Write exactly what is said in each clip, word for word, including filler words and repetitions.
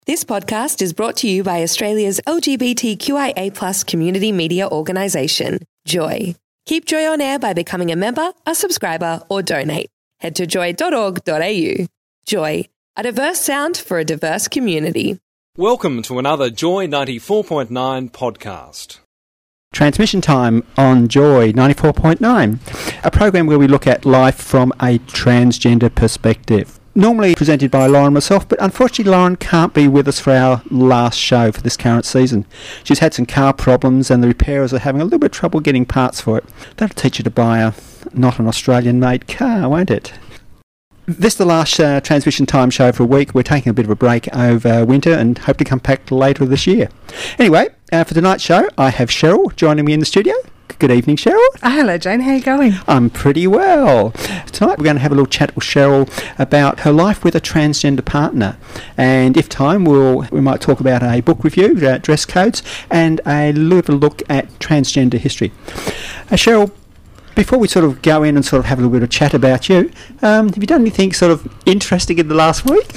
This podcast is brought to you by Australia's L G B T Q I A plus community media organisation, Joy. Keep Joy on air by becoming a member, a subscriber or donate. Head to joy dot org dot a u. Joy, a diverse sound for a diverse community. Welcome to another Joy ninety-four point nine podcast. Transmission time on Joy ninety-four point nine, a program where we look at life from a transgender perspective. Normally presented by Lauren and myself, but unfortunately Lauren can't be with us for our last show for this current season. She's had some car problems and the repairers are having a little bit of trouble getting parts for it. That'll teach you to buy a not an Australian-made car, won't it? This is the last uh, transmission time show for a week. We're taking a bit of a break over winter and hope to come back later this year. Anyway, uh, for tonight's show, I have Cheryl joining me in the studio. Good evening, Cheryl. Oh, hello, Jane. How are you going? I'm pretty well. Tonight we're going to have a little chat with Cheryl about her life with a transgender partner. And if time, we'll, we might talk about a book review, uh, dress codes, and a little look at transgender history. Uh, Cheryl, before we sort of go in and sort of have a little bit of chat about you, um, have you done anything sort of interesting in the last week?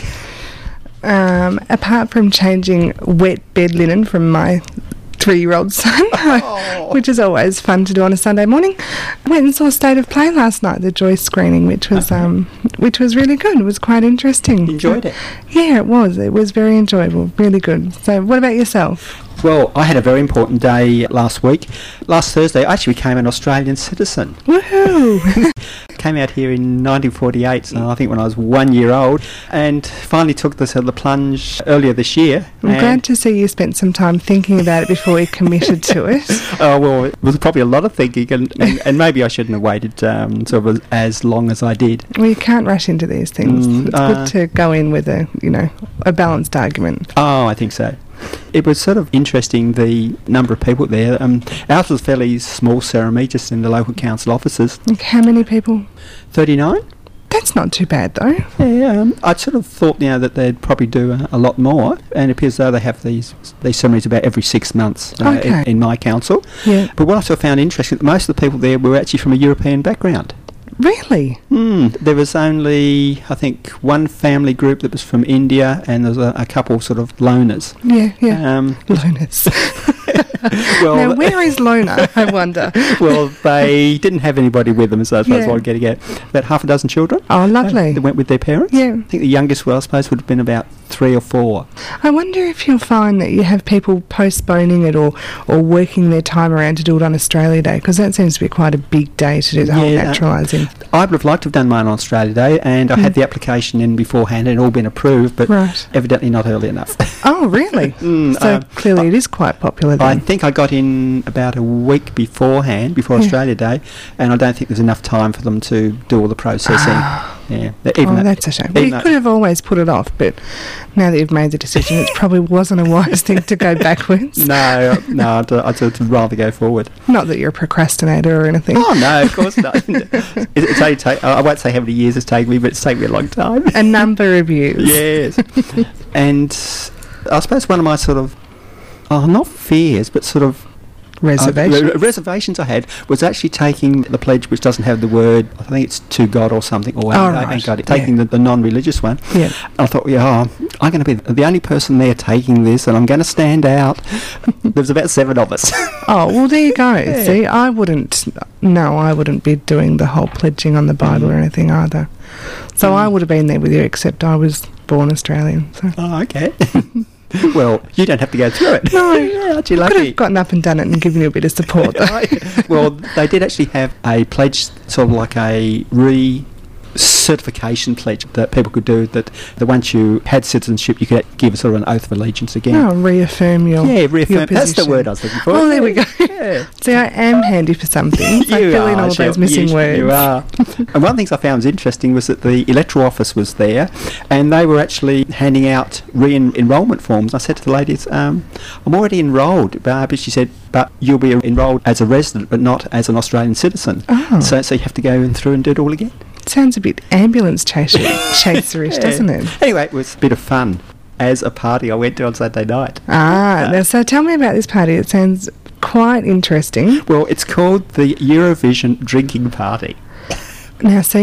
Um, apart from changing wet bed linen from my three-year-old son, oh. which is always fun to do on a Sunday morning, I went and saw State of Play last night, the Joy screening, which was okay. um, which was really good. It was quite interesting. Enjoyed it? Yeah, it was. It was very enjoyable, really good. So what about yourself? Well, I had a very important day last week. Last Thursday, I actually became an Australian citizen. Woohoo! Came out here in nineteen forty-eight, so I think when I was one year old, and finally took the, the plunge earlier this year. I'm glad to see you spent some time thinking about it before you committed to it. Oh, well, it was probably a lot of thinking, and, and, and maybe I shouldn't have waited um, sort of as long as I did. Well, you can't rush into these things. Mm, it's uh, good to go in with a, you know, a balanced argument. Oh, I think so. It was sort of interesting, the number of people there. Um, ours was a fairly small ceremony, just in the local council offices. How many people? thirty-nine. That's not too bad, though. Yeah, um, I sort of thought, you know, that they'd probably do a, a lot more, and it appears as though they have these these ceremonies about every six months uh, okay. in, in my council. Yeah. But what I sort of found interesting, most of the people there were actually from a European background. Really? Mm, there was only, I think, one family group that was from India, and there was a, a couple sort of loners. Yeah, yeah. Um, loners. well, now, where is Lona, I wonder? Well, they didn't have anybody with them, so that's yeah. what I'm getting at. About half a dozen children. Oh, lovely. Uh, they went with their parents. Yeah. I think the youngest, well, I suppose, would have been about three or four. I wonder if you'll find that you have people postponing it or, or working their time around to do it on Australia Day, because that seems to be quite a big day to do the whole yeah, naturalising. Uh, I would have liked to have done mine on Australia Day, and I mm. had the application in beforehand and it all been approved, but right. evidently not early enough. Oh, really? mm, so um, clearly I, it is quite popular then. I think I got in about a week beforehand, before yeah. Australia Day, and I don't think there's enough time for them to do all the processing. Yeah, even oh, that, that's a shame. Well, you could have always put it off, but now that you've made the decision, it probably wasn't a wise thing to go backwards. No, no, I'd, I'd, I'd rather go forward. Not that you're a procrastinator or anything. Oh, no, of course not. it's, it's only take, I won't say how many years it's taken me, but it's taken me a long time. A number of years. Yes. And I suppose one of my sort of, oh, not fears, but sort of, Reservations. Uh, re- reservations I had was actually taking the pledge which doesn't have the word, I think it's to God or something, or oh, ain't, right. ain't God, taking yeah. the, the non-religious one. Yeah. I thought, yeah, oh, I'm going to be the only person there taking this, and I'm going to stand out. There's about seven of us. Oh, well, there you go. Yeah. See, I wouldn't, no, I wouldn't be doing the whole pledging on the Bible mm. or anything either. So mm. I would have been there with you, except I was born Australian. So. Oh, okay. Well, you don't have to go through it. No, yeah, aren't you lucky? Could have gotten up and done it and given you a bit of support. Well, they did actually have a pledge, sort of like a re certification pledge that people could do, that, that once you had citizenship you could give a sort of an oath of allegiance again. Oh, reaffirm your Yeah, reaffirm. Your That's the word I was looking for. Oh, there we go. Yeah. See, I am handy for some things. I you fill are, in all sure. those missing you, words. You are. And one of the things I found was interesting was that the electoral office was there, and they were actually handing out re-enrolment forms. I said to the ladies, um, I'm already enrolled, but she said, but you'll be enrolled as a resident but not as an Australian citizen. Oh. So, so you have to go in through and do it all again. Sounds a bit ambulance chaser- chaserish, Yeah. doesn't it? Anyway, it was a bit of fun as a party I went to on Saturday night. Ah, Uh, now, so tell me about this party. It sounds quite interesting. Well, it's called the Eurovision Drinking Party. Now, see,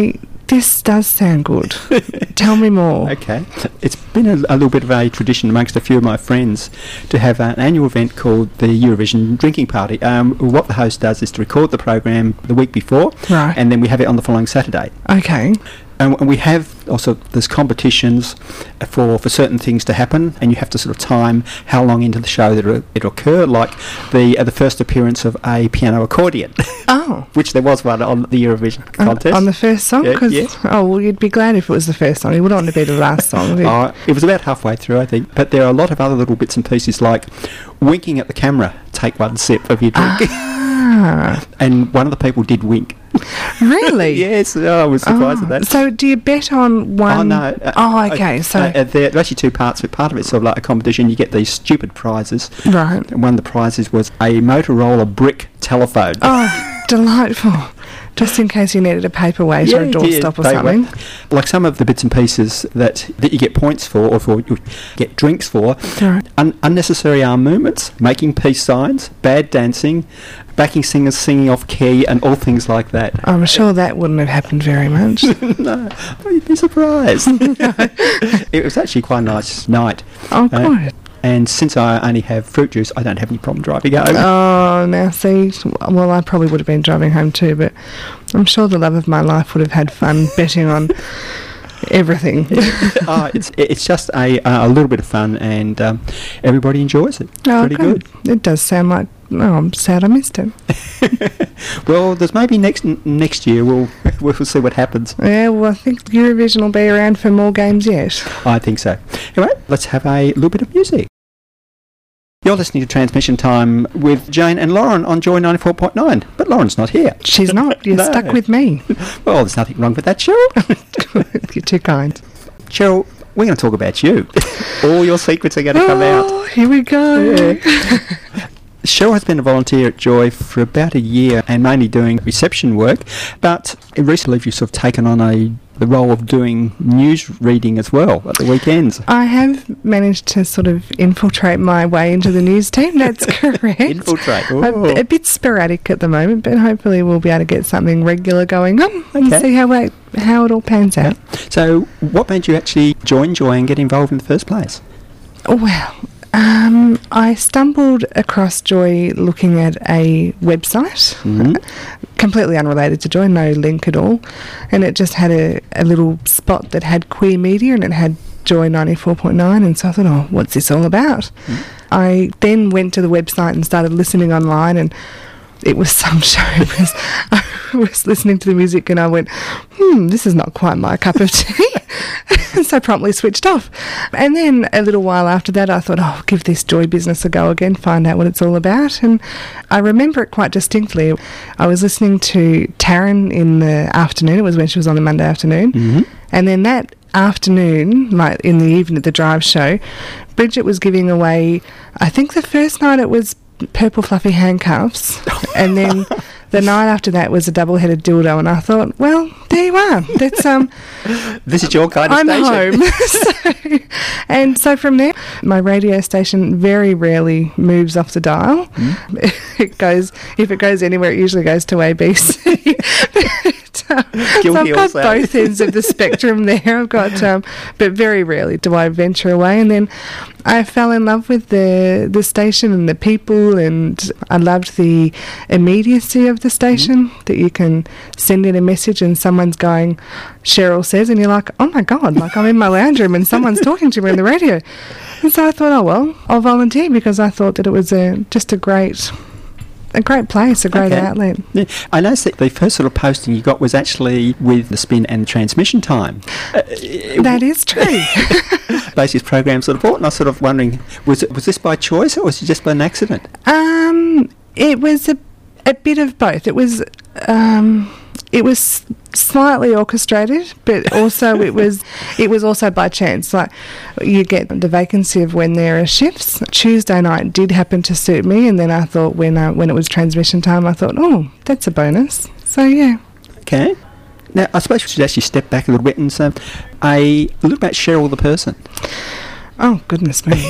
This does sound good. Tell me more. Okay. It's been a, a little bit of a tradition amongst a few of my friends to have an annual event called the Eurovision Drinking Party. Um, what the host does is to record the program the week before, Right. and then we have it on the following Saturday. Okay. And w- we have also, there's competitions for, for certain things to happen, and you have to sort of time how long into the show that it'll, it'll occur, like the uh, the first appearance of a piano accordion, Oh. which there was one on the Eurovision On- contest. On the first song? Yeah, 'Cause- yeah. Oh, well, you'd be glad if it was the first song. You wouldn't want to be the last song. would you? Uh, it was about halfway through, I think. But there are a lot of other little bits and pieces, like winking at the camera, take one sip of your drink. Ah, And one of the people did wink. really? Yes, oh, I was surprised Oh, at that. So do you bet on one? Oh, no. uh, Oh, okay. uh, so, uh, there are actually two parts of it. Part of it's sort of like a competition. You get these stupid prizes. right. And one of the prizes was a Motorola brick telephone. Oh, delightful. Just in case you needed a paperweight or a Yeah, doorstop or they something. were. Like some of the bits and pieces that, that you get points for, or for you get drinks for, Right. un- unnecessary arm movements, making peace signs, bad dancing, backing singers singing off key, and all things like that. I'm sure that wouldn't have happened very much. No, oh, you'd be surprised. It was actually quite a nice night. Oh, Uh, good. And since I only have fruit juice, I don't have any problem driving home. Oh, now see, well, I probably would have been driving home too, but I'm sure the love of my life would have had fun betting on everything. Oh, it's it's just a uh, a little bit of fun, and um, everybody enjoys it. Oh, Pretty good. It does sound like. Oh, I'm sad I missed it. Well, there's maybe next n- next year we'll we'll see what happens. Yeah, well, I think Eurovision will be around for more games yet. I think so. Anyway, let's have a little bit of music. You're listening to Transmission Time with Jane and Lauren on Joy ninety-four point nine, but Lauren's not here. She's not. You're No. stuck with me. Well, there's nothing wrong with that, Cheryl. You're too kind. Cheryl, we're going to talk about you. All your secrets are going to come out. Oh, here we go. Cheryl has been a volunteer at Joy for about a year and mainly doing reception work, but recently you've sort of taken on a the role of doing news reading as well at the weekends. I have managed to sort of infiltrate my way into the news team. That's correct. Infiltrate. I'm Ooh. a bit sporadic at the moment, but hopefully we'll be able to get something regular going on and Okay. see how it, how it all pans out. So what made you actually join Joy and get involved in the first place? Well, um, I stumbled across Joy looking at a website, Mhm. completely unrelated to Joy, no link at all, and it just had a, a little spot that had queer media and it had Joy ninety-four point nine, and so I thought, oh, what's this all about? Mhm. I then went to the website and started listening online, and it was some show. It was, I was listening to the music and I went, hmm, this is not quite my cup of tea. So I promptly switched off. And then a little while after that, I thought, oh, I'll give this Joy business a go again, find out what it's all about. And I remember it quite distinctly. I was listening to Taryn in the afternoon. It was when she was on the Monday afternoon. Mhm. And then that afternoon, like in the evening at the drive show, Bridget was giving away, I think the first night it was purple fluffy handcuffs, and then the night after that was a double-headed dildo, and I thought, well, there you are. That's um, This is your kind of I'm station. home. so, and so from there, my radio station very rarely moves off the dial. It goes, if it goes anywhere, it usually goes to A B C. But, uh, so Guilty I've got also. both ends of the spectrum there. I've got, um, but very rarely do I venture away. And then I fell in love with the the station and the people, and I loved the immediacy of the station, Mm-hmm. that you can send in a message and someone's going, Cheryl says, and you're like, oh my God, like I'm in my lounge room and someone's talking to me on the radio. And so I thought, oh well, I'll volunteer, because I thought that it was a just a great a great place, a great Okay. outlet. Yeah. I noticed that the first sort of posting you got was actually with the spin and transmission time. Uh, That is true. Basis program sort of bought, and I was sort of wondering, was it was this by choice or was it just by an accident? Um, it was a, a bit of both. It was um, it was slightly orchestrated, but also it was it was also by chance. Like, you get the vacancy of when there are shifts. Tuesday night did happen to suit me, and then I thought when uh, when it was transmission time, I thought, oh, that's a bonus. So yeah. Okay. Now, I suppose we should actually step back a little bit and say a little about Cheryl the person. Oh goodness me.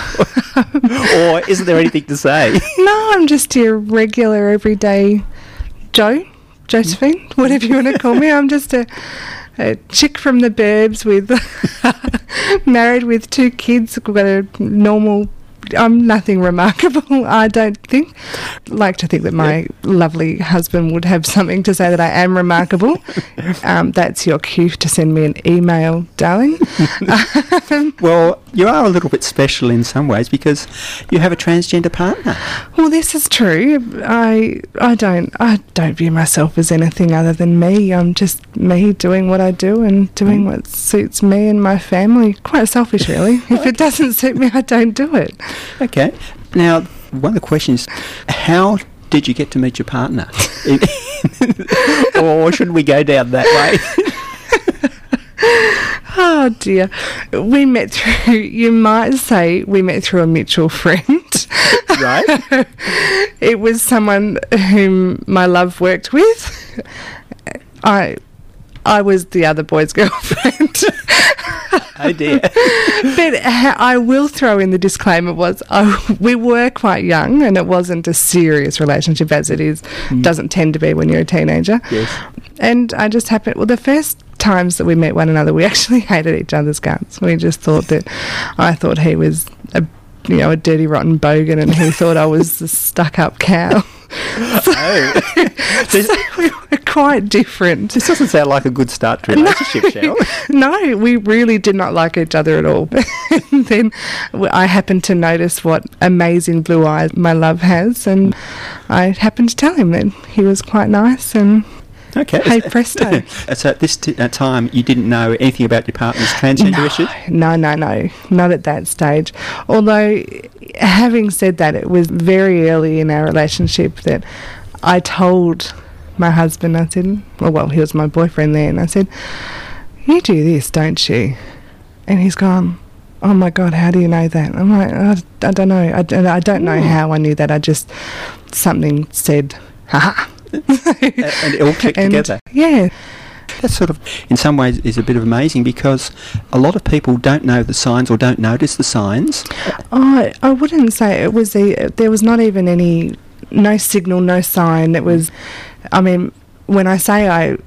Or isn't there anything to say? No, I'm just your regular everyday Joe, Josephine, whatever you want to call me. I'm just a a chick from the burbs with married with two kids. We've got a normal. I'm nothing remarkable, I don't think. Like to think that my yep. lovely husband would have something to say that I am remarkable. Um, that's your cue to send me an email, darling. Well, you are a little bit special in some ways because you have a transgender partner. Well, this is true. I I don't I don't view myself as anything other than me. I'm just me doing what I do and doing mm. what suits me and my family. Quite selfish, really. If it doesn't suit me, I don't do it. Okay. Now, one of the questions, how did you get to meet your partner? Or should we go down that way? Oh, dear. We met through, you might say, we met through a mutual friend. Right. It was someone whom my love worked with. I... I was the other boy's girlfriend. Oh dear. But ha- I will throw in the disclaimer was I, we were quite young and it wasn't a serious relationship as it is, mm. doesn't tend to be when you're a teenager. Yes. And I just happened, well, the first times that we met one another, we actually hated each other's guts. We just thought that, I thought he was a, you know, a dirty, rotten bogan and he thought I was a stuck-up cow. So, oh. so we were quite different. This doesn't sound like a good start to a relationship, no, Cheryl. No, we really did not like each other at all. And then I happened to notice what amazing blue eyes my love has, and I happened to tell him that he was quite nice, and okay. Hey presto. So at this t- at time you didn't know anything about your partner's transgender no, issues? No, no, no. Not at that stage. Although, having said that, it was very early in our relationship that I told my husband, I said, well, well, he was my boyfriend then, I said, you do this, don't you? And he's gone, oh my God, how do you know that? I'm like, I, I don't know. I, I don't know Ooh. how I knew that. I just, something said, ha and it all clicked and, together. Yeah. That sort of, in some ways, is a bit of amazing because a lot of people don't know the signs or don't notice the signs. Oh, I wouldn't say it was a, there was not even any, no signal, no sign. It was, I mean, when I say I,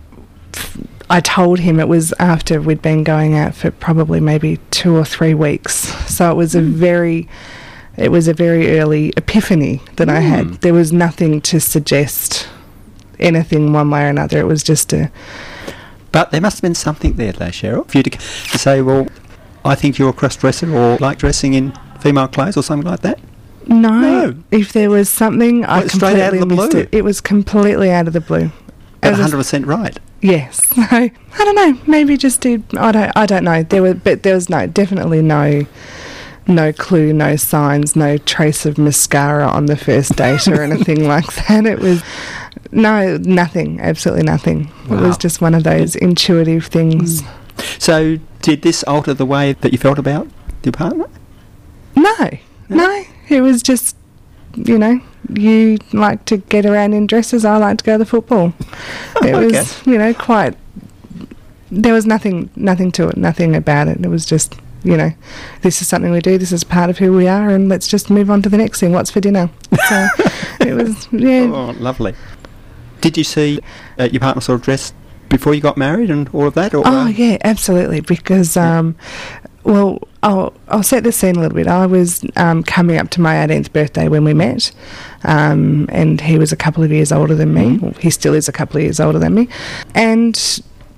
I told him, it was after we'd been going out for probably maybe two or three weeks. So it was a very, it was a very early epiphany that mm. I had. There was nothing to suggest anything one way or another. It was just a... But there must have been something there, though, Cheryl, for you to, to say, well, I think you're a cross-dresser or like dressing in female clothes or something like that? No. No. If there was something, I completely out of the missed blue. It. It was completely out of the blue. But one hundred percent right. Yes. So, I don't know. Maybe just did... I don't I don't know. There were, But there was no, definitely no... No clue, no signs, no trace of mascara on the first date or anything like that. It was, no, nothing, absolutely nothing. Wow. It was just one of those intuitive things. Mm. So did this alter the way that you felt about your partner? No, no, no. It was just, you know, you like to get around in dresses, I like to go to the football. It okay. was, you know, quite, there was nothing, nothing to it, nothing about it. It was just... You know, this is something we do, this is part of who we are, and let's just move on to the next thing. What's for dinner? So it was, yeah. Oh, lovely. Did you see uh, your partner sort of dress before you got married and all of that? Or, oh, uh, yeah, absolutely. Because, um, well, I'll, I'll set the scene a little bit. I was um, coming up to my eighteenth birthday when we met, um, and he was a couple of years older than me. Mm-hmm. Well, he still is a couple of years older than me. And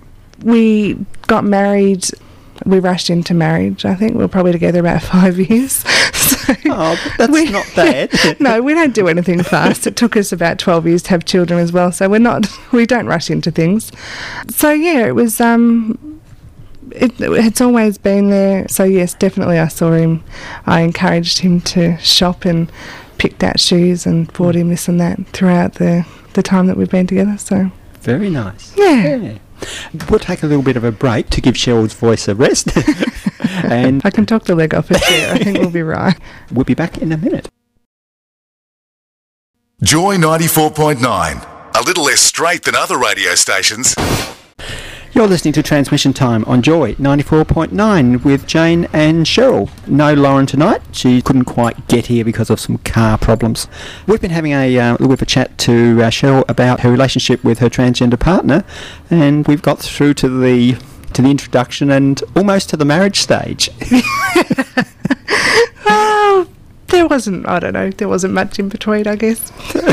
we got married... We rushed into marriage, I think. We were probably together about five years. So oh, that's we, not bad. Yeah, no, we don't do anything fast. It took us about twelve years to have children as well, so we're not, we don't rush into things. So, yeah, it was, um, it, it's always been there. So, yes, definitely I saw him. I encouraged him to shop and picked out shoes and bought him this and that throughout the, the time that we've been together. So very nice. Yeah. yeah. We'll take a little bit of a break to give Cheryl's voice a rest. And I can talk the leg off a chair. I think we'll be right. We'll be back in a minute. Joy ninety-four point nine. A little less straight than other radio stations. You're listening to Transmission Time on Joy ninety-four point nine with Jane and Cheryl. No Lauren tonight. She couldn't quite get here because of some car problems. We've been having a uh, little bit of a chat to uh, Cheryl about her relationship with her transgender partner, and we've got through to the to the introduction and almost to the marriage stage. Well, there wasn't, I don't know, there wasn't much in between, I guess.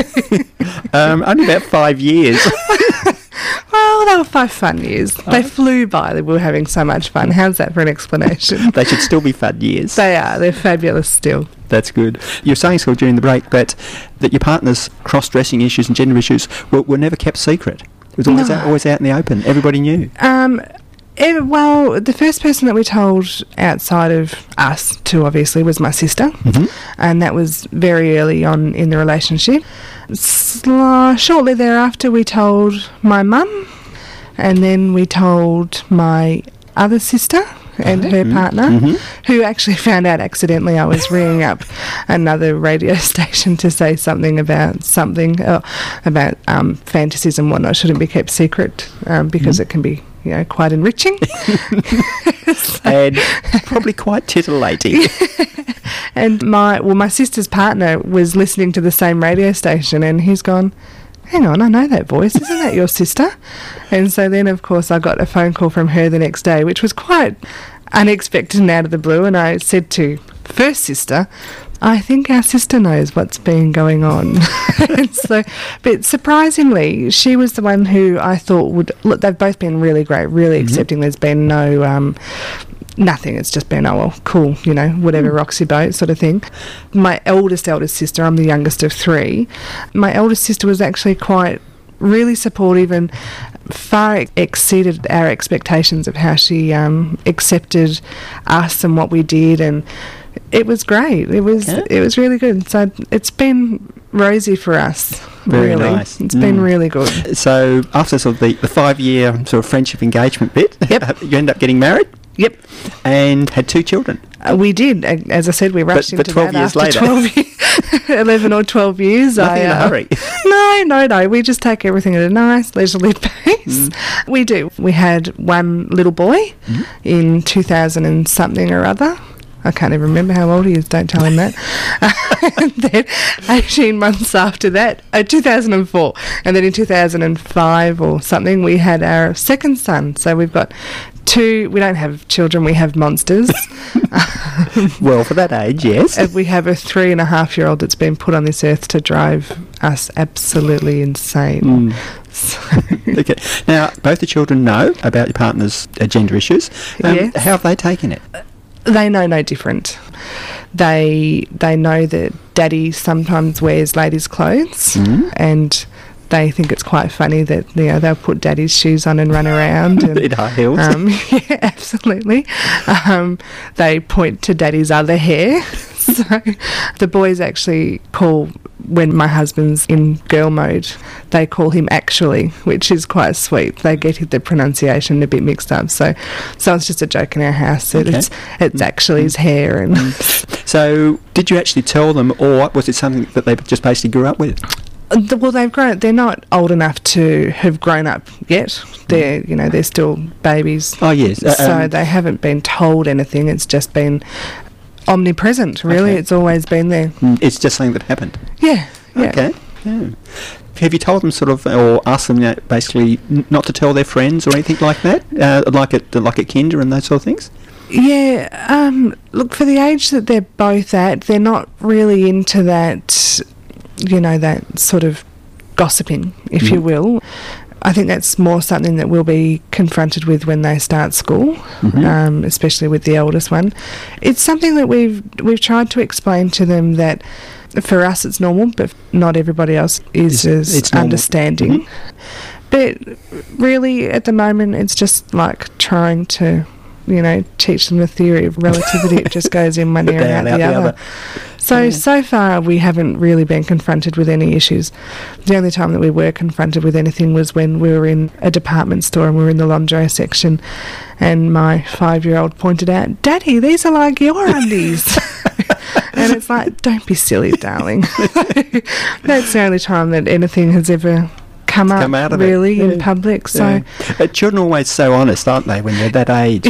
um, only about five years. Well, they were five fun years. Oh. They flew by. We were having so much fun. How's that for an explanation? They should still be fun years. They are. They're fabulous still. That's good. You were saying, Scott, during the break that, that your partner's cross-dressing issues and gender issues were, were never kept secret. It was always, no. out, always out in the open. Everybody knew. Um... It, well, the first person that we told outside of us to, obviously, was my sister, mm-hmm. and that was very early on in the relationship. Sl- shortly thereafter, we told my mum, and then we told my other sister and her mm-hmm. partner, mm-hmm. who actually found out accidentally I was ringing up another radio station to say something about something, uh, about um, fantasies and whatnot. Shouldn't be kept secret um, because mm-hmm. it can be, you know, quite enriching. So and probably quite titillating. And my, well, my sister's partner was listening to the same radio station, and he's gone, hang on, I know that voice. Isn't that your sister? And so then, of course, I got a phone call from her the next day, which was quite unexpected and out of the blue. And I said to first sister, I think our sister knows what's been going on. And so, but surprisingly, she was the one who I thought would, look, they've both been really great, really mm-hmm. accepting. There's been no... Um, nothing. It's just been, oh, well, cool, you know, whatever, mm. rocks your boat sort of thing. My eldest, eldest sister, I'm the youngest of three, my eldest sister was actually quite really supportive and far exceeded our expectations of how she um, accepted us and what we did, and it was great. It was okay. It was really good. So it's been rosy for us. Very really. nice. It's mm. been really good. So after sort of the, the five-year sort of friendship engagement bit, yep. you end up getting married? Yep. And had two children. Uh, we did. As I said, we rushed but, into but twelve that years after later. twelve years, eleven or twelve years. Nothing I, in uh, a hurry. No, no, no. We just take everything at a nice, leisurely pace. Mm. We do. We had one little boy mm. in two thousand and something or other. I can't even remember how old he is, don't tell him that. And then eighteen months after that, uh, two thousand four, and then in two thousand five or something, we had our second son. So we've got two, we don't have children, we have monsters. Well, for that age, yes. And we have a three and a half year old that's been put on this earth to drive us absolutely insane. Mm. So okay. Now, both the children know about your partner's uh, gender issues. Um, yes. How have they taken it? They know no different. They they know that Daddy sometimes wears ladies' clothes, mm. and they think it's quite funny that, you know, they'll put Daddy's shoes on and run around. And, in high heels. Um, yeah, absolutely. Um, they point to Daddy's other hair. So the boys actually call, when my husband's in girl mode, they call him actually, which is quite sweet. They get the pronunciation a bit mixed up. So so it's just a joke in our house that okay. it's it's actually his hair. And so did you actually tell them, or was it something that they just basically grew up with? Well, they've grown. They're not old enough to have grown up yet. They're, you know, they're still babies. Oh yes. Uh, so um, they haven't been told anything. It's just been omnipresent. Really, okay. It's always been there. It's just something that happened. Yeah. yeah. Okay. Yeah. Have you told them sort of, or asked them, you know, basically n- not to tell their friends or anything like that, uh, like at like at Kinder and those sort of things? Yeah. Um, look, for the age that they're both at, they're not really into that. You know, that sort of gossiping, if mm. you will. I think that's more something that we'll be confronted with when they start school, mm-hmm. um, especially with the oldest one. It's something that we've we've tried to explain to them that for us it's normal, but not everybody else is it's, as it's understanding. Mm-hmm. But really, at the moment, it's just like trying to, you know, teach them the theory of relativity. It just goes in one ear and out, out the, other. the other. So, yeah. so far we haven't really been confronted with any issues. The only time that we were confronted with anything was when we were in a department store and we were in the lingerie section, and my five-year-old pointed out, "Daddy, these are like your undies." And it's like, don't be silly, darling. That's the only time that anything has ever come up come out of really it. in Yeah. public. So Yeah. Uh, children are always so honest, aren't they, when they're that age?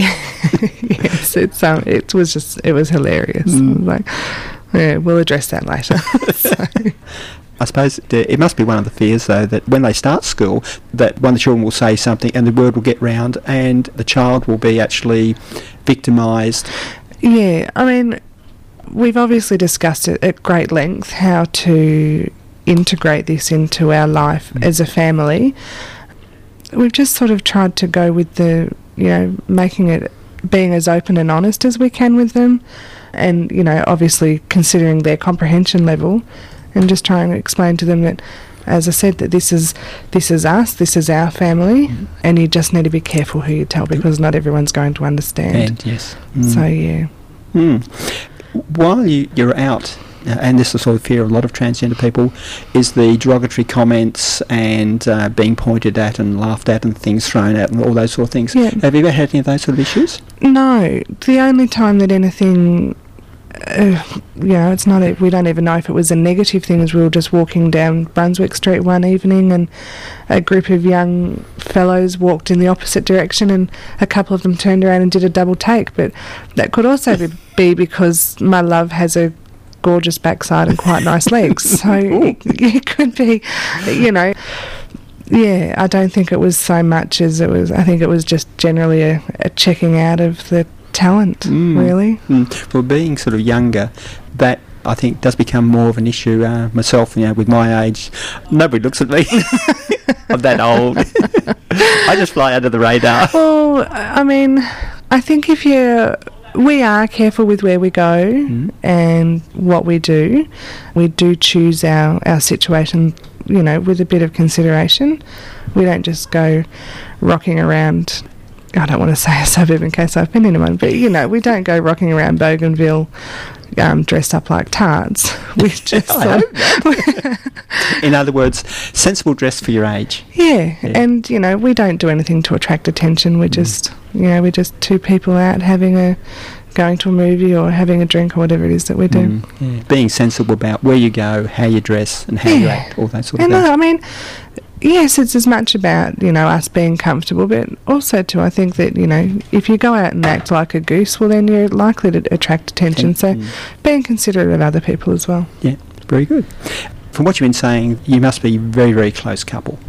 yes, it's um, it was just it was hilarious. Mm. I was like, yeah, we'll address that later. So, I suppose it, it must be one of the fears, though, that when they start school, that one of the children will say something and the word will get round and the child will be actually victimised. yeah, I mean, we've obviously discussed it at great length how to integrate this into our life Mm. as a family. We've just sort of tried to go with the, you know, making it being as open and honest as we can with them, and, you know, obviously considering their comprehension level, and just trying to explain to them that, as I said, that this is this is us, this is our family, Mm. and you just need to be careful who you tell, because not everyone's going to understand. And yes. Mm. So yeah. Mm. While you, you're out, uh, and this is the sort of fear of a lot of transgender people, is the derogatory comments and uh, being pointed at and laughed at and things thrown at and all those sort of things. Yeah. Have you ever had any of those sort of issues? No, the only time that anything, uh, you know, it's not, a, we don't even know if it was a negative thing, is we were just walking down Brunswick Street one evening and a group of young fellows walked in the opposite direction and a couple of them turned around and did a double take, but that could also be, be because my love has a gorgeous backside and quite nice legs, so it, it could be, you know. Yeah, I don't think it was so much as it was, I think it was just generally a, a checking out of the talent, Mm. really. Mm. Well, being sort of younger, that I think does become more of an issue. Uh, myself, you know, with my age, nobody looks at me. I'm that old. I just fly under the radar. Well, I mean, I think if you, we are careful with where we go Mm. and what we do. We do choose our, our situation, you know, with a bit of consideration. We don't just go rocking around, I don't want to say a suburb in case I've been in one, but, you know, we don't go rocking around Bougainville um, dressed up like tarts. We just I sort of In other words, sensible dress for your age. Yeah, Yeah. and, you know, we don't do anything to attract attention. We're just, you know, we're just two people out having a, going to a movie or having a drink or whatever it is that we do. Mm, yeah. Being sensible about where you go, how you dress, and how you Yeah. act, all that sort of And thing. uh, I mean, yes, it's as much about, you know, us being comfortable, but also too, I think that, you know, if you go out and act like a goose, well, then you're likely to attract attention. So Mm. being considerate of other people as well. Yeah, very good. From what you've been saying, you must be a very, very close couple.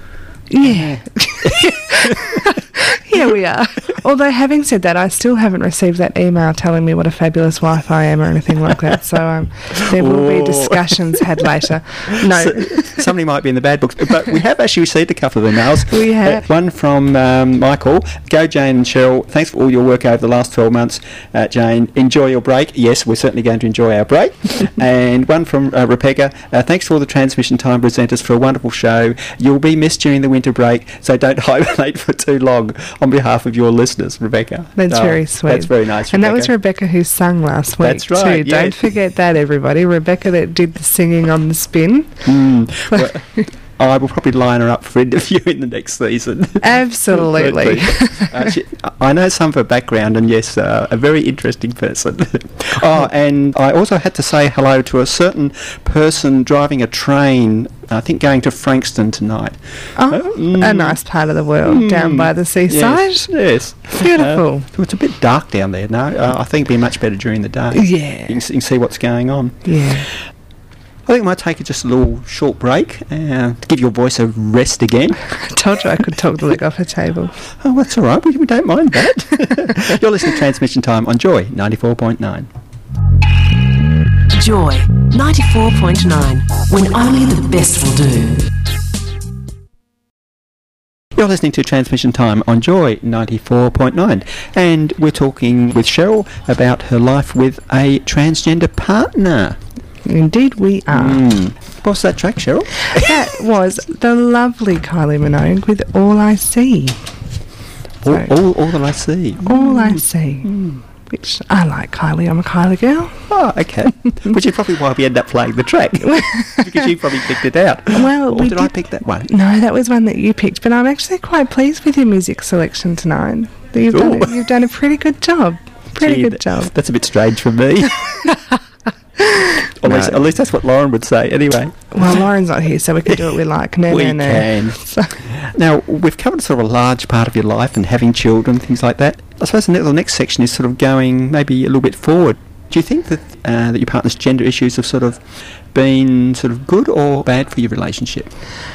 Yeah. Yeah, we are. Although, having said that, I still haven't received that email telling me what a fabulous wife I am or anything like that. So um, there will Oh. be discussions had later. No. So, somebody might be in the bad books, but we have actually received a couple of emails. We have. Uh, one from um, Michael. Go, Jane and Cheryl. Thanks for all your work over the last twelve months, uh, Jane. Enjoy your break. Yes, we're certainly going to enjoy our break. And one from uh, Rebecca. Uh, thanks for all the transmission time presenters for a wonderful show. You'll be missed during the winter break, so don't hibernate for too long. On behalf of your listeners, Rebecca. That's Oh, very sweet. That's very nice, And Rebecca. that was Rebecca who sung last week That's right, too. yes. Don't forget that, everybody. Rebecca that did the singing on the spin. Mm. Well, I will probably line her up for interview in the next season. Absolutely. uh, she, I know some of her background, and yes, uh, a very interesting person. Oh, and I also had to say hello to a certain person driving a train, I think going to Frankston tonight. Oh, Uh, a mm. nice part of the world, down Mm. by the seaside. Yes, yes. Beautiful. Uh, it's a bit dark down there, no? Uh, I think it'd be much better during the day. Yeah. You can, s- you can see what's going on. Yeah. I think I might take just a little short break uh, to give your voice a rest again. I told you I could talk the leg off a table. Oh, that's all right. We, we don't mind that. You're listening to Transmission Time on Joy ninety-four point nine. Joy ninety-four point nine, when only the best will do. You're listening to Transmission Time on Joy ninety-four point nine, and we're talking with Cheryl about her life with a transgender partner. Indeed we are. Mm. What's that track, Cheryl? That was the lovely Kylie Minogue with All I See. All, So- all, all that I see. All I See. Which I like Kylie. I'm a Kylie girl. Oh, okay. Which is probably why we end up playing the track. Because you probably picked it out. Well, or we did I did- pick that one? No, that was one that you picked, but I'm actually quite pleased with your music selection tonight. You've, done a, Ooh. you've done a pretty good job. Pretty Gee, good that- job. That's a bit strange for me. Although At least, at least that's what Lauren would say, anyway. Well, Lauren's not here, so we can do what we like. No, we no, no. can. So, Now, we've covered sort of a large part of your life and having children, things like that. I suppose the ne- the next section is sort of going maybe a little bit forward. Do you think that uh, that your partner's gender issues have sort of been sort of good or bad for your relationship?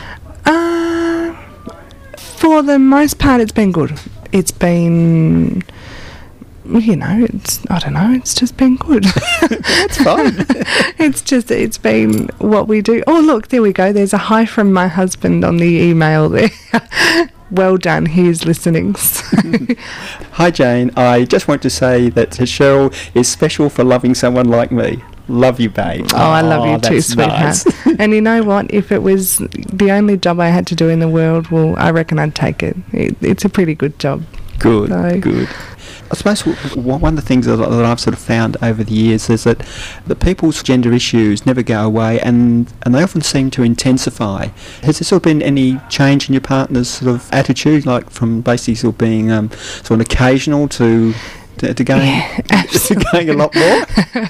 uh, for the most part, it's been good. It's been, you know, it's, I don't know, it's just been good. That's fine. It's just, it's been what we do. Oh, look, there we go. There's a hi from my husband on the email there. Well done, he is listening. Hi Jane, I just want to say that Cheryl is special for loving someone like me. Love you, babe. Oh, I love you too, that's sweetheart. nice. And you know what? If it was the only job I had to do in the world, well, I reckon I'd take it. it it's a pretty good job. Good, So- good. I suppose w- w- one of the things that, that I've sort of found over the years is that the people's gender issues never go away, and, and they often seem to intensify. Has there sort of been any change in your partner's sort of attitude, like from basically sort of being um, sort of occasional to to, to going Yeah, to absolutely. going a lot more?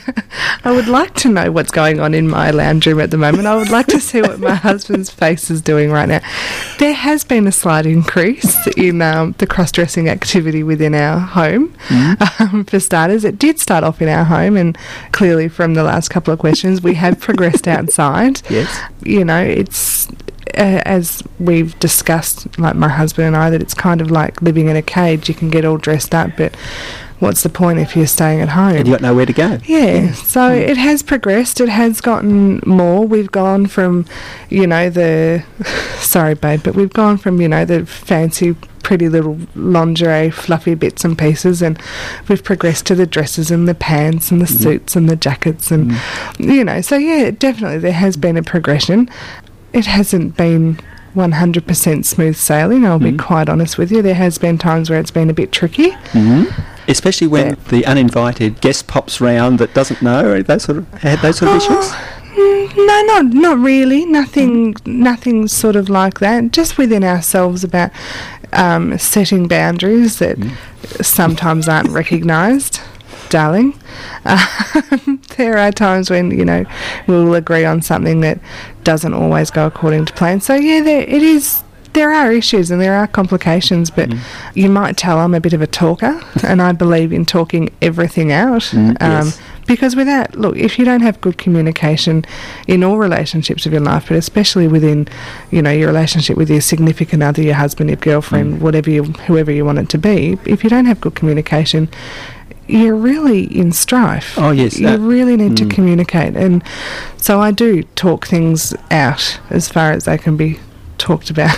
I would like to know what's going on in my lounge room at the moment. I would like to see what my husband's face is doing right now. There has been a slight increase in um, the cross-dressing activity within our home. Um, for starters, it did start off in our home, and clearly from the last couple of questions, we have progressed outside. Yes. You know, it's... Uh, as we've discussed, like my husband and I, that it's kind of like living in a cage. You can get all dressed up, but what's the point if you're staying at home? And you got nowhere to go. Yeah, so it has progressed. It has gotten more. We've gone from, you know, the... Sorry, babe, but we've gone from, you know, the fancy, pretty little lingerie, fluffy bits and pieces, and we've progressed to the dresses and the pants and the suits and the jackets and, you know, so yeah, definitely there has been a progression. It hasn't been one hundred percent smooth sailing, I'll be quite honest with you. There has been times where it's been a bit tricky. Mm-hmm. Especially when Yeah. the uninvited guest pops round that doesn't know, those sort of, had those sort of issues? Mm, no, not not really. Nothing, nothing sort of like that. Just within ourselves about um, setting boundaries that sometimes aren't recognised, darling. Um, there are times when, you know, we'll agree on something that doesn't always go according to plan. So yeah, there it is. There are issues and there are complications, but you might tell I'm a bit of a talker, and I believe in talking everything out. Mm, yes. Because without, look, if you don't have good communication in all relationships of your life, but especially within, you know, your relationship with your significant other, your husband, your girlfriend, whatever you, whoever you want it to be, if you don't have good communication, you're really in strife. Oh, yes, You uh, really need to mm. communicate. And so I do talk things out as far as they can be talked about.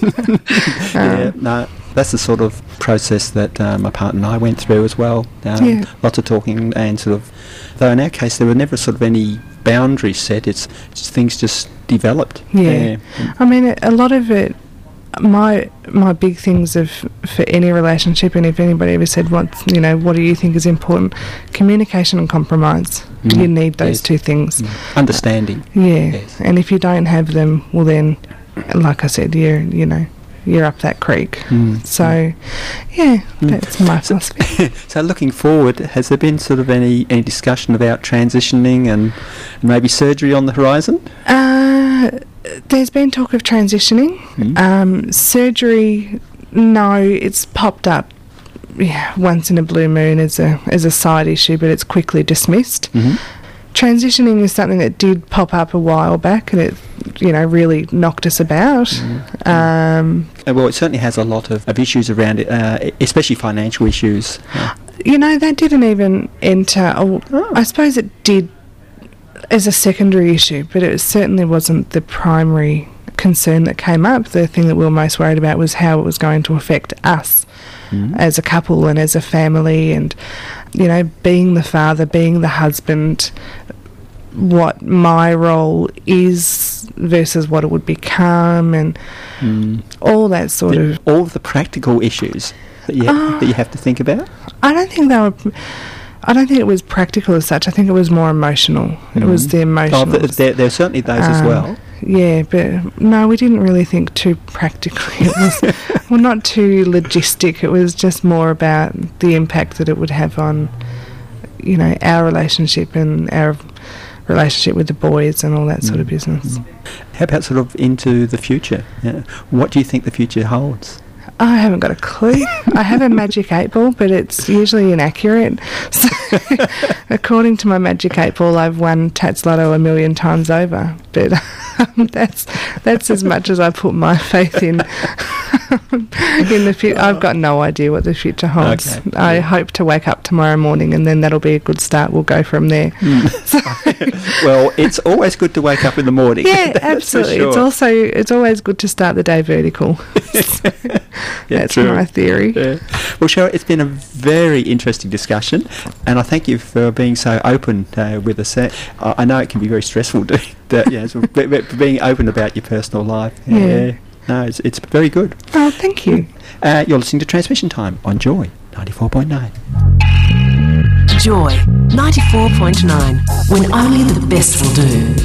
Yeah, no, that's the sort of process that uh, my partner and I went through as well. Um, Yeah. Lots of talking and sort of, though in our case there were never sort of any boundaries set, it's just things just developed. Yeah. I mean, a- a lot of it, my my big things of for any relationship, and if anybody ever said, what, you know, what do you think is important? Communication and compromise. Mm. You need those Yes. two things. Mm. Understanding. Yeah. Yes. And if you don't have them, well then, like I said, you're, you know, you're up that creek. Mm. So, yeah, that's my So- philosophy. So looking forward, has there been sort of any, any discussion about transitioning and maybe surgery on the horizon? Uh, there's been talk of transitioning. Mm. Um, surgery, no, it's popped up yeah, once in a blue moon as a as a side issue, but it's quickly dismissed. Mm-hmm. Transitioning is something that did pop up a while back, and it, you know, really knocked us about. Mm-hmm. Um, Uh, Well, it certainly has a lot of, of issues around it, uh, especially financial issues. Uh, you know, that didn't even enter. Oh, I suppose it did as a secondary issue, but it certainly wasn't the primary concern that came up. The thing that we were most worried about was how it was going to affect us mm. as a couple and as a family, and, you know, being the father, being the husband, what my role is versus what it would become, and Mm. all that sort The- of... all of the practical issues that you, Uh, that you have to think about. I don't think they were... I don't think it was practical as such. I think it was more emotional. It was Mhm. the Oh, emotional. th- there, there are certainly those as Um, well. Yeah, but no, we didn't really think too practically. It was, well, not too logistic. It was just more about the impact that it would have on, you know, our relationship and our relationship with the boys and all that sort of business. How about sort of into the future? Yeah. What do you think the future holds? I haven't got a clue. I have a magic eight ball, but it's usually inaccurate. So, according to my magic eight ball, I've won Tats Lotto a million times over. But um, that's that's as much as I put my faith in. in the future, I've got no idea what the future holds. Okay. I yeah. hope to wake up tomorrow morning, and then that'll be a good start. We'll go from there. Mm. So well, it's always good to wake up in the morning. Yeah, absolutely. Sure. It's also it's always good to start the day vertical. So, yeah, that's true. My theory. Yeah. Well, Cheryl, it's been a very interesting discussion, and I thank you for being so open uh, with us. Uh, I know it can be very stressful doing that, yeah, so b- b- being open about your personal life. Yeah. yeah. No, it's, it's very good. Oh, thank you. Uh, you're listening to Transmission Time on Joy ninety-four point nine. Joy ninety-four point nine, when only the best will do.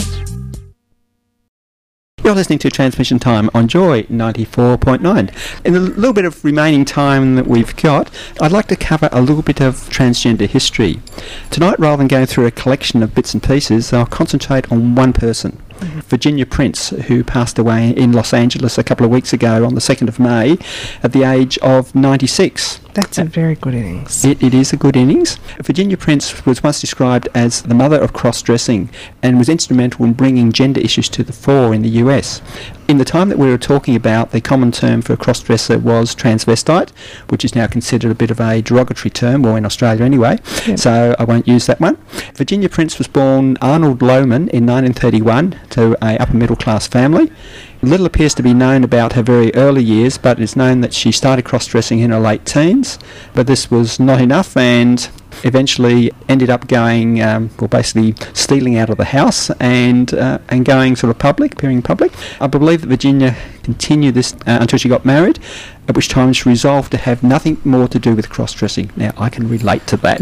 You're listening to Transmission Time on Joy ninety-four point nine. In the little bit of remaining time that we've got, I'd like to cover a little bit of transgender history. Tonight, rather than going through a collection of bits and pieces, I'll concentrate on one person, mm-hmm. Virginia Prince, who passed away in Los Angeles a couple of weeks ago on the second of May at the age of ninety-six. That's a very good innings. It, it is a good innings. Virginia Prince was once described as the mother of cross-dressing and was instrumental in bringing gender issues to the fore in the U S. In the time that we were talking about, the common term for a cross-dresser was transvestite, which is now considered a bit of a derogatory term, or in Australia anyway, yep. so I won't use that one. Virginia Prince was born Arnold Lohman in nineteen thirty-one to a upper-middle-class family. Little appears to be known about her very early years, but it's known that she started cross-dressing in her late teens, but this was not enough, and eventually ended up going, um, well, basically stealing out of the house and uh, and going sort of public, appearing public. I believe that Virginia continued this uh, until she got married, at which time she resolved to have nothing more to do with cross-dressing. Now, I can relate to that.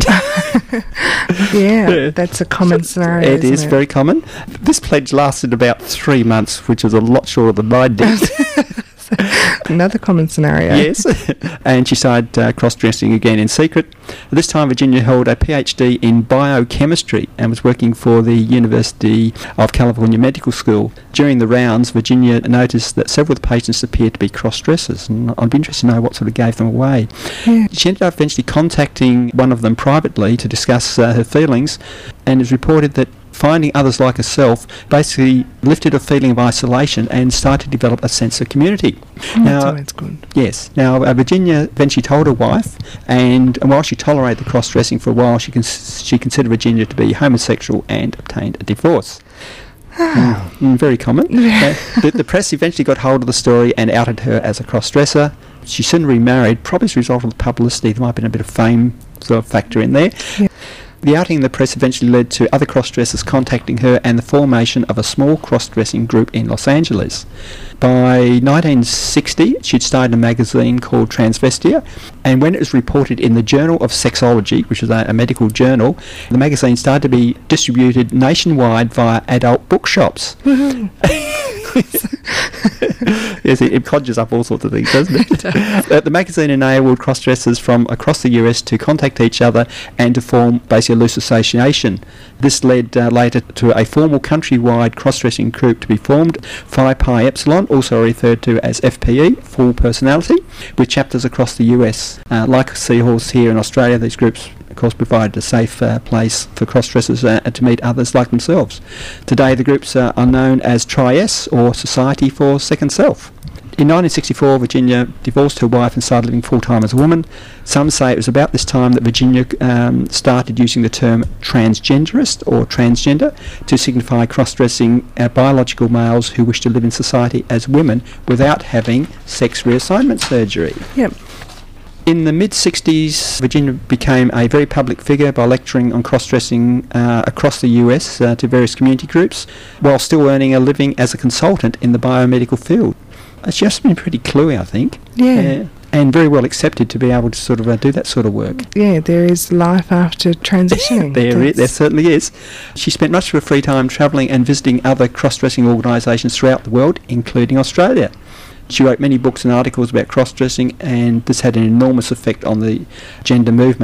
yeah, that's a common scenario, It isn't is it? very common. This pledge lasted about three months, which is a lot shorter than mine did. Another common scenario. Yes, and she started uh, cross-dressing again in secret. At this time, Virginia held a PhD in biochemistry and was working for the University of California Medical School. During the rounds, Virginia noticed that several of the patients appeared to be cross-dressers, and I'd be interested to know what sort of gave them away. Yeah. She ended up eventually contacting one of them privately to discuss uh, her feelings, and it's reported that finding others like herself basically lifted a feeling of isolation and started to develop a sense of community. Mm, now, that's always good. Yes. Now, uh, Virginia eventually told her wife, and, and while she tolerated the cross-dressing for a while, she cons- she considered Virginia to be homosexual and obtained a divorce. mm, mm, very common. uh, the, the press eventually got hold of the story and outed her as a cross-dresser. She soon remarried, probably as a result of the publicity. There might have been a bit of fame sort of factor in there. Yeah. The outing in the press eventually led to other cross-dressers contacting her and the formation of a small cross-dressing group in Los Angeles. By nineteen sixty, she'd started a magazine called Transvestia, and when it was reported in the Journal of Sexology, which is a, a medical journal, the magazine started to be distributed nationwide via adult bookshops. Yes, it, it conjures up all sorts of things, doesn't it? it uh, the magazine enabled cross-dressers from across the U S to contact each other and to form basically a loose association. This led uh, later to a formal countrywide cross-dressing group to be formed, Phi Pi Epsilon, also referred to as F P E, Full Personality, with chapters across the U S. Uh, like Seahorse here in Australia, these groups of course provided a safe uh, place for cross-dressers uh, to meet others like themselves. Today the groups uh, are known as Tri-S, or Society for Second Self. In nineteen sixty-four, Virginia divorced her wife and started living full-time as a woman. Some say it was about this time that Virginia um, started using the term transgenderist or transgender to signify cross-dressing uh, biological males who wish to live in society as women without having sex reassignment surgery. Yep. In the mid-sixties, Virginia became a very public figure by lecturing on cross-dressing uh, across the U S uh, to various community groups, while still earning a living as a consultant in the biomedical field. It's just been pretty cluey, I think. Yeah. Uh, and very well accepted to be able to sort of uh, do that sort of work. Yeah, there is life after transitioning. there, is, there certainly is. She spent much of her free time travelling and visiting other cross-dressing organisations throughout the world, including Australia. She wrote many books and articles about cross-dressing, and this had an enormous effect on the gender movement.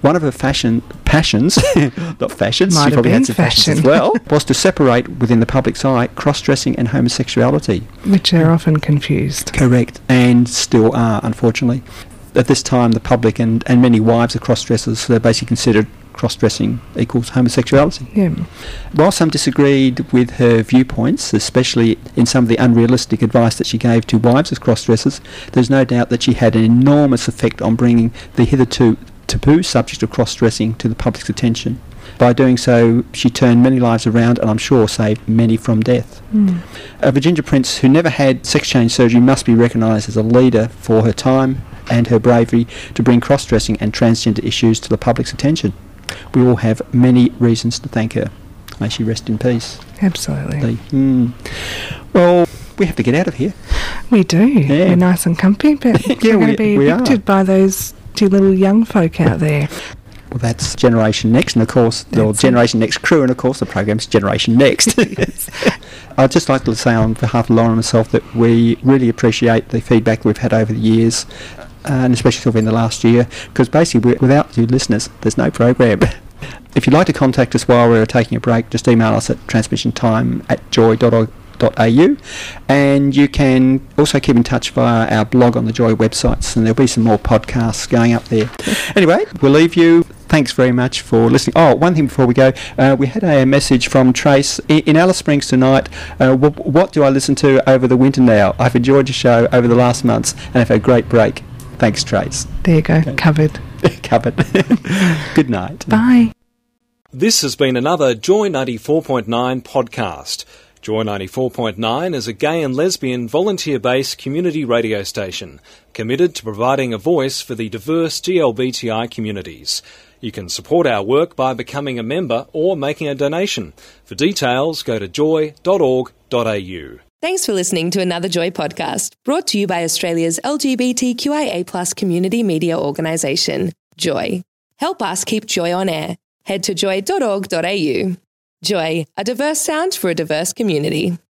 One of her fashion passions, not fashions, Might she have probably been had some fashions fashion. as well, was to separate within the public's eye cross-dressing and homosexuality. Which are often confused. Correct, and still are, unfortunately. At this time, the public and, and many wives of cross-dressers, they're basically considered cross-dressing equals homosexuality. Yeah. While some disagreed with her viewpoints, especially in some of the unrealistic advice that she gave to wives of cross-dressers, there's no doubt that she had an enormous effect on bringing the hitherto taboo subject of cross-dressing to the public's attention. By doing so, she turned many lives around and I'm sure saved many from death. Mm. A Virginia Prince who never had sex change surgery must be recognised as a leader for her time and her bravery to bring cross-dressing and transgender issues to the public's attention. We all have many reasons to thank her. May she rest in peace. Absolutely. Mm. Well, we have to get out of here. We do. Yeah. We're nice and comfy, but Yeah, we're going we- to be we are. evicted by those two little young folk out there. Well, that's Generation Next, and of course, the That's it. Generation Next crew, and of course, the program's Generation Next. I'd just like to say on behalf of Lauren and myself that we really appreciate the feedback we've had over the years, and especially sort of in the last year, because basically, we- without you listeners, there's no program. If you'd like to contact us while we're taking a break, just email us at transmissiontime at joy dot org dot a u, and you can also keep in touch via our blog on the Joy websites, and there'll be some more podcasts going up there. Anyway, we'll leave you. Thanks very much for listening. Oh, one thing before we go, uh, we had a message from Trace I- in Alice Springs tonight. Uh, wh- what do I listen to over the winter now? I've enjoyed your show over the last months and have had a great break. Thanks, Trace. There you go. Covered. Covered. Good night. Bye. This has been another Joy ninety-four point nine podcast. Joy ninety-four point nine is a gay and lesbian volunteer-based community radio station committed to providing a voice for the diverse G L B T I communities. You can support our work by becoming a member or making a donation. For details, go to joy dot org dot a u. Thanks for listening to another Joy podcast, brought to you by Australia's L G B T Q I A plus community media organisation, Joy. Help us keep Joy on air. Head to joy dot org dot a u. Joy, a diverse sound for a diverse community.